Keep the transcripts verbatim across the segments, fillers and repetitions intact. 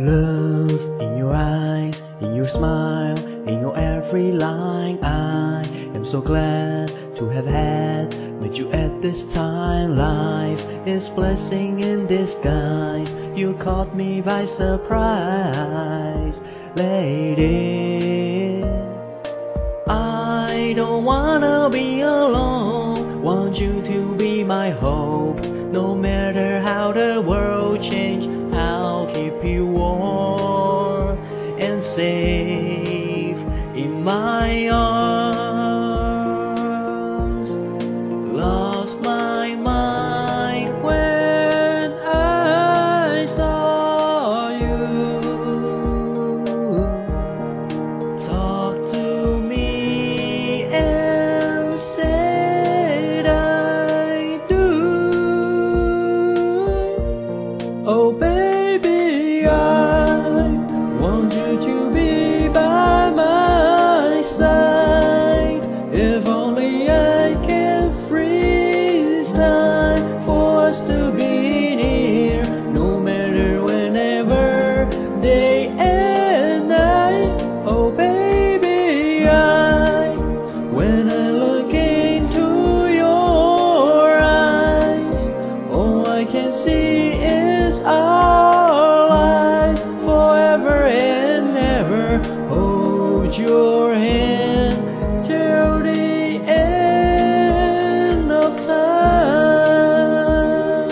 Love in your eyes, in your smile, in your every line. I am so glad to have had met you at this time. Life is blessing in disguise. You caught me by surprise, lady. I don't wanna be alone. Want you to be my hope. No matter how the world change, I'll keep you warm and safe in my arms. Lost my mind when I saw you. Talk to me and said I do. Oh baby, I want you to be by my side. If only I can freeze time for us to be near, no matter whenever, day and night. Oh baby, I, when I look into your eyes, all I can see is our lives forever and ever. Hold your hand till the end of time.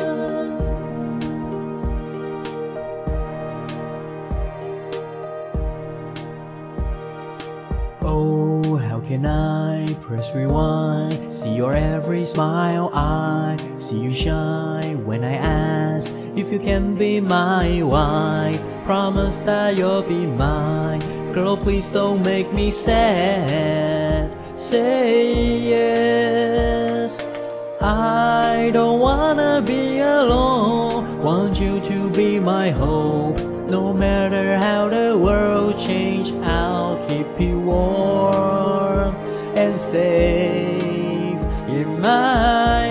Oh, how can I press rewind? See your every smile, I see you shine when I ask if you can be my wife. Promise that you'll be mine. Girl, please don't make me sad. Say yes. I don't wanna be alone. Want you to be my hope. No matter how the world change, I'll keep you warm and safe in my